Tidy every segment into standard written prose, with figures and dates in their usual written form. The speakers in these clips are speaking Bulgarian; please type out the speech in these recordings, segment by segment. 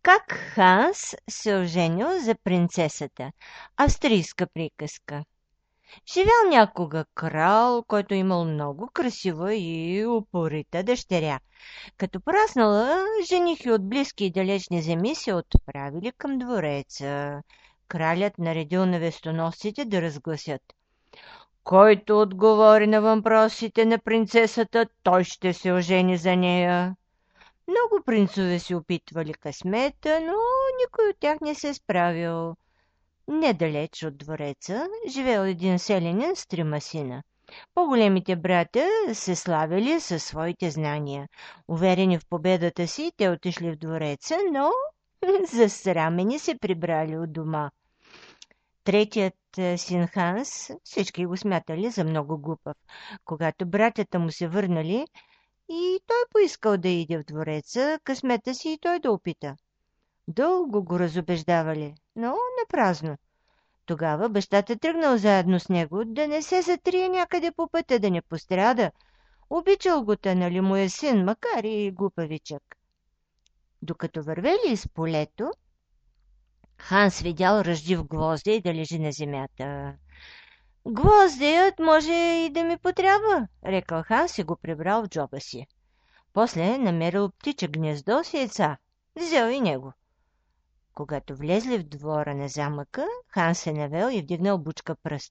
Как Ханс се оженил за принцесата? Австрийска приказка. Живял някога крал, който имал много красива и упорита дъщеря. Като пораснала, женихи от близки и далечни земи се отправили към двореца. Кралят наредил на вестоносците да разгласят: който отговори на въпросите на принцесата, той ще се ожени за нея. Много принцове си опитвали късмета, но никой от тях не се справил. Недалеч от двореца живеел един селянин с трима сина. По-големите братя се славили със своите знания. Уверени в победата си, те отишли в двореца, но засрамени се прибрали от дома. Третият син Ханс, всички го смятали за много глупав. Когато братята му се върнали, и той поискал да иде в двореца, късмета си и той да опита. Дълго го разубеждавали, но напразно. Тогава бащата тръгнал заедно с него да не се затрие някъде по пътя, да не пострада. Обичал го, нали му е син, макар и глупавичък. Докато вървели из полето, Ханс видял ръждив гвоздей да лежи на земята. Гвоздеят може и да ми потрябва, рекал Ханс и го прибрал в джоба си. После намерил птиче гнездо с яйца. Взел и него. Когато влезли в двора на замъка, Хан се навел и вдигнал бучка пръст.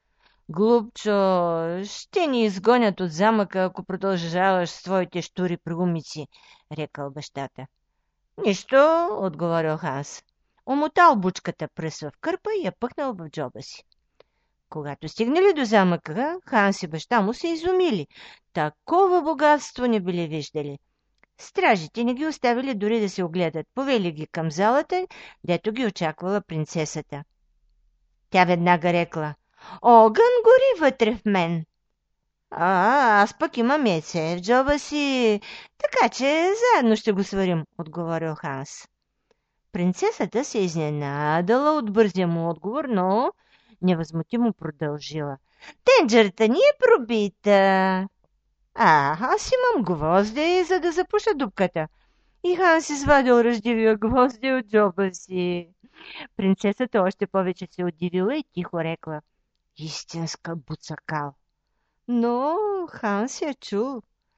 Глупчо, ще ни изгонят от замъка, ако продължаваш своите щури приумици, рекал бащата. Нищо, отговорил Ханс. Омотал бучката пръст в кърпа и я пъхнал в джоба си. Когато стигнали до замъка, Ханс и баща му се изумили. Такова богатство не били виждали. Стражите не ги оставили дори да се огледат. Повели ги към залата, дето ги очаквала принцесата. Тя веднага рекла: огън гори вътре в мен. Аз пък имам яйце в джоба си, така че заедно ще го сварим, отговорил Ханс. Принцесата се изненадала от бързия му отговор, но невъзмутимо продължила. Тенджерата ни е пробита. Аз имам гвозди, за да запуша дупката. И Ханс извадил ръждивия гвозди от джоба си. Принцесата още повече се удивила и тихо рекла: истинска буцакал. Но Ханс я чул.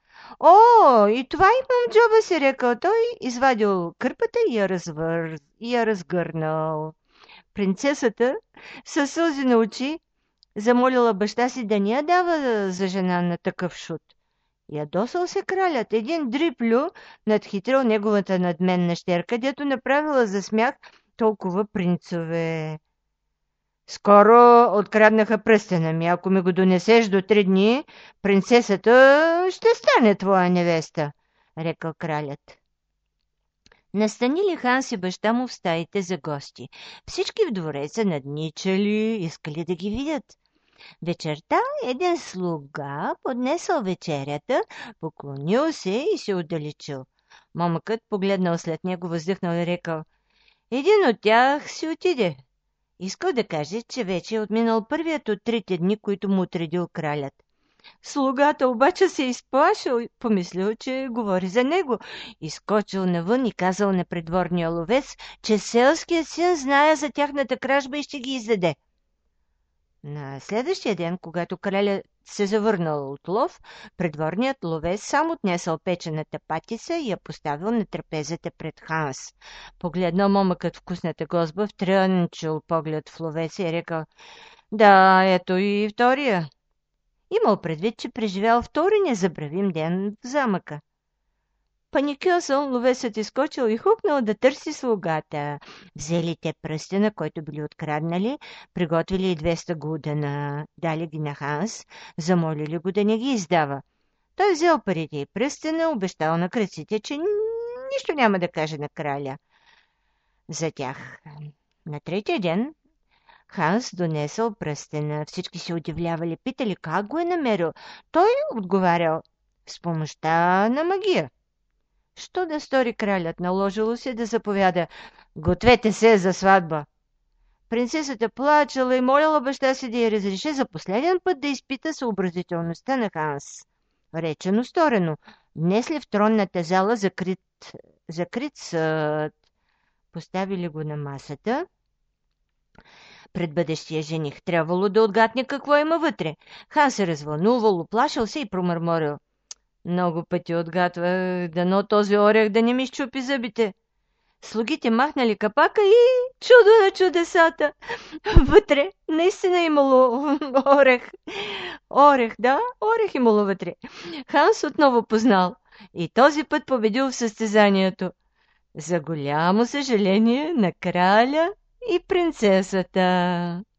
И това имам в джоба си, рекал той, извадил кърпата и я разгърнал. Принцесата със сълзи на очи замолила баща си да не я дава за жена на такъв шут. Ядосал се кралят. Един дриплю надхитрил неговата надменна щерка, дето направила за смях толкова принцове. Скоро откраднаха пръстена ми. Ако ми го донесеш до 3 дни, принцесата ще стане твоя невеста, рекал кралят. Настанили Ханс и баща му в стаите за гости. Всички в двореца надничали, искали да ги видят. Вечерта един слуга поднесъл вечерята, поклонил се и се отдалечил. Момъкът погледнал след него, въздъхнал и рекал: един от тях си отиде. Искал да каже, че вече е отминал първият от 3 дни, които му отредил кралят. Слугата обаче се изплашил и помислил, че говори за него. Изскочил навън и казал на придворния ловец, че селският син знае за тяхната кражба и ще ги издаде. На следващия ден, когато кралят се завърнал от лов, придворният ловец сам отнесъл печената патица и я поставил на трапезата пред Ханс. Погледнал момъкът вкусната гозба, втрънчил поглед в ловеца и рекал: да, ето и втория. Имал предвид, че преживял втори незабравим ден в замъка. Паникьосъл, ловецът изскочил и хукнал да търси слугата. Взели те пръстена, който били откраднали, приготвили и 200 гудена, дали ги на Ханс, замолили го да не ги издава. Той взел парите и пръстена, обещал на кръците, че нищо няма да каже на краля за тях. На 3-я ден Ханс донесъл пръстена. Всички се удивлявали, питали как го е намерил. Той отговарял: с помощта на магия. Що да стори кралят? Наложило се да заповяда: гответе се за сватба. Принцесата плачела и молила баща си да й разреши за последен път да изпита съобразителността на Ханс. Речено сторено. Внесли в тронната зала закрит съд. Поставили го на масата пред бъдещия жених. Трябвало да отгадне какво има вътре. Хан се развълнувал, оплашил се и промърморил: много пъти отгатва, дано този орех да не ми щупи зъбите. Слугите махнали капака и чудо на чудесата! Вътре наистина имало орех. Орех имало вътре. Ханс отново познал и този път победил в състезанието. За голямо съжаление на краля и принцесата.